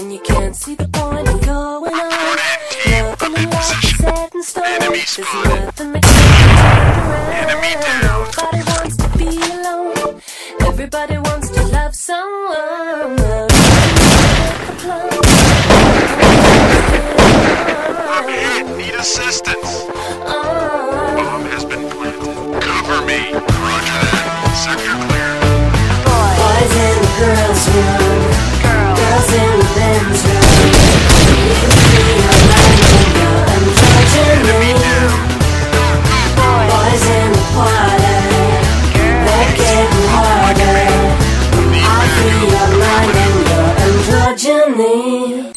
and you can't see the point of going on. Nothing in life is set in stone. There's nothing that can turn around. Nobody wants to be alone. Everybody wants to love someone. I'm hit. Need assistance. Bomb has been planted. Cover me. Roger that. Sector clear. Boys in the girls' room, girls in the men's room. You feel like you're unjudging me. Boys in the party, they're getting harder. I feel your mind and you're unjudging me.